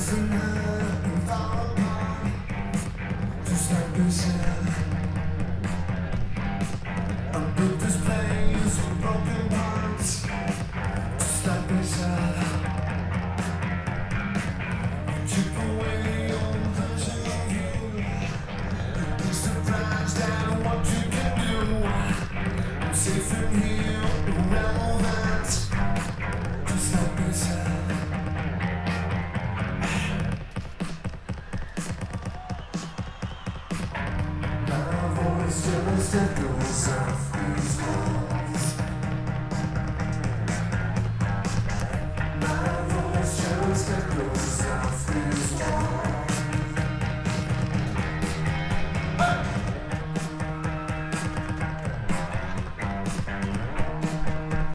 and hurt and fall apart, just like this here. I built this place with broken parts, just like this here. You took away all version of you. You'd be surprised at what you can do. I'm safe in here around all that, just like this here.